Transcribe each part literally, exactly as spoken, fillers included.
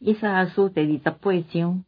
以赛亚书第二十八章，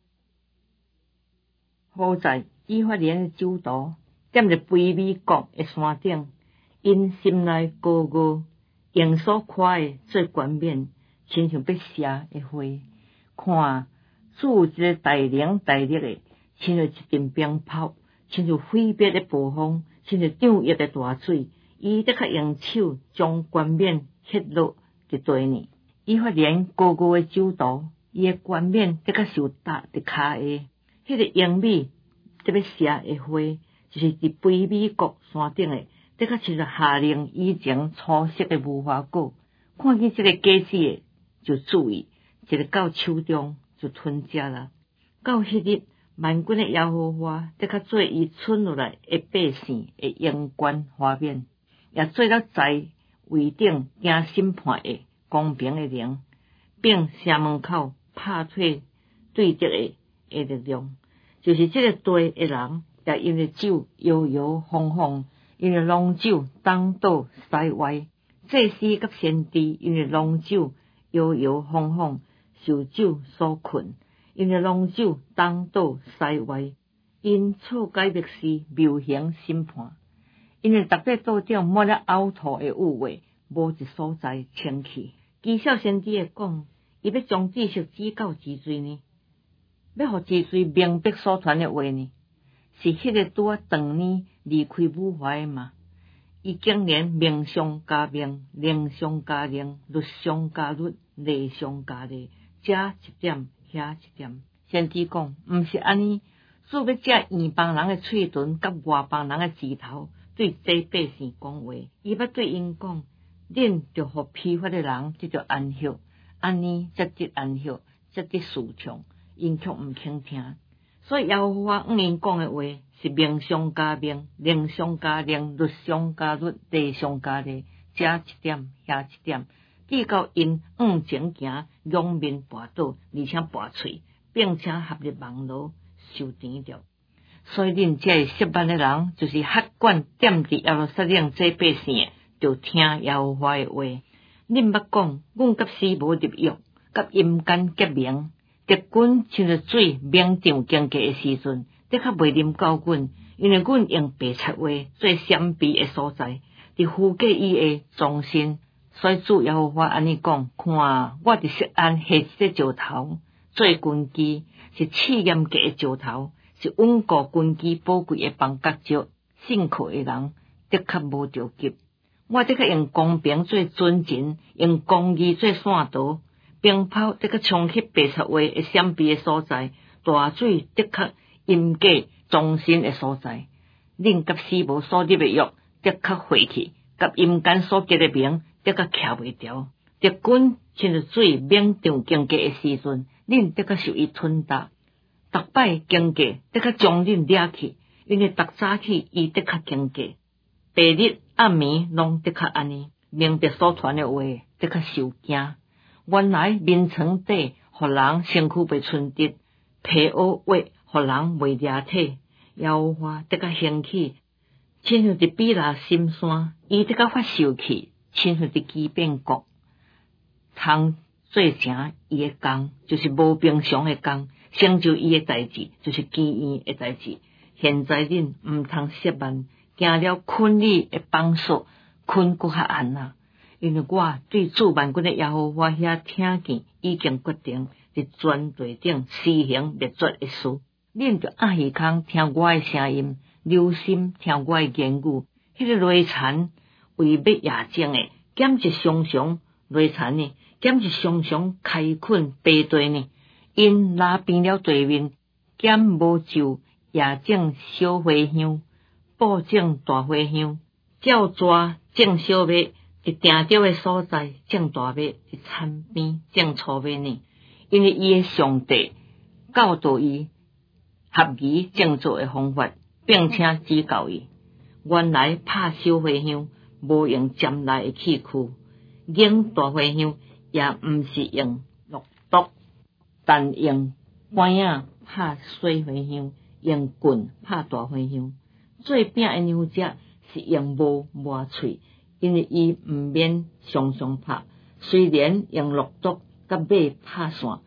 好在以法莲的酒徒踮伫卑美国的山顶，因心内高傲，用所看的做冠冕，亲像要射的花。看主一个大能大力的，亲像一阵冰雹，亲像毁灭的暴风，亲像涨溢的大水。伊得较用手将冠冕揭落伫地呢。以法莲高傲的酒徒，伊的冠冕得较受搭伫骹下，迄个英美得要射的花，就是伫卑美国山顶的，得较亲像夏令以前初熟的无花果。看见这个果子的就注意，一个到手中就吞食啦。到迄日，万军的耶和华得较做伊剩落来的百姓的荣冠华冕，也做了在位顶行审判的公平的灵，并城门口拍退对敌的的力量。就是这个地的人，也因为酒摇摇晃晃，因为浓酒东倒西歪；祭司甲先知因为浓酒摇摇晃晃，受酒所困，因为浓酒东倒西歪。因错解密事，谬行审判。因为逐块桌顶抹了凹凸的污秽，无一所在清气。讥笑先知会讲，伊要将知识指教治罪呢，要互治罪明白所传的话呢，是迄个拄啊长年离开母怀的嘛。伊竟然命上加命，令上加令，律上加律，例上加例，这一点遐一点。先知讲，毋是安尼，主要借异邦人的喙唇，甲外邦人的指头，对这百姓讲话。伊要对因讲，恁着互批发的人得着安息，安尼才得安息，才得舒畅。因却毋倾听，所以耶和华向因讲的话是命上加命，令上加令，律上加律，例上加例，这一点遐一点，直到因向前行，仰面跋倒，而且跋喙，并且合力网罗，受甜着。所以恁这十万的人，就是轄管踮伫耶路撒冷这百姓的，就听耶和华的话。恁捌讲，阮甲死无入约，甲阴间结盟。敌军像着水勉场经过的时阵，得较袂啉到阮，因为阮用白贼话做闪避的所在，伫附近以下忠心。所以主耶和华安尼讲，看我伫锡安下一个石头，做根基，是试验过的石头，是稳固根基宝贵的房角石，信靠的人得较无着急。我得较用公平做准绳，用公义做线道。冰雹得较冲去白贼话的闪避的所在，大水得较阴假忠心的所在。恁甲死无所立的约得较废去，甲阴间所结的名得较徛袂牢。敌军像着水勉场经过的时阵，恁得较受伊吞踏。逐摆经过得较将恁掠去，因为逐早起伊得较经过，白日暗暝拢得较安尼。明白所传的话得较受惊。原来眠床底，互人身躯袂伸直；被窝窝，互人袂掠体。耶和华得较兴起，亲像伫比拉心山；伊得较发受气，亲像伫基变国。通做成伊的工，就是无平常的工；成就伊的代志，就是奇异的代志。现在恁毋通失望，行了困你的绑索，困搁较暗啊！因为我对主万军的耶和华遐听见，已经决定伫全地顶施行灭绝的事。恁着暗耳孔听我的声音，留心听我的言语。迄、那个雷残为要夜静的，减一常常雷残呢，减一常常开困白地呢。因拉变了地面，减无就夜静小花香，布种大花香，照抓种小麦。伫定着的所在种大麦，伫田边种粗麦呢。因为伊的上帝教导伊合宜种作的方法，并且指教伊。原来拍小花香无用尖来的器具，研大花香也毋是用烙毒，但用管仔拍小花香，用棍拍大花香。做饼的娘只是用无磨喙。因为伊毋免常常拍，虽然用烙毒甲马拍线，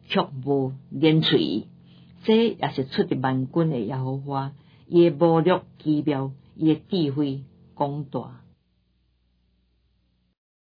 却无连喙，这也是出自万军的耶和华，伊的谋略奇妙，伊的智慧广大。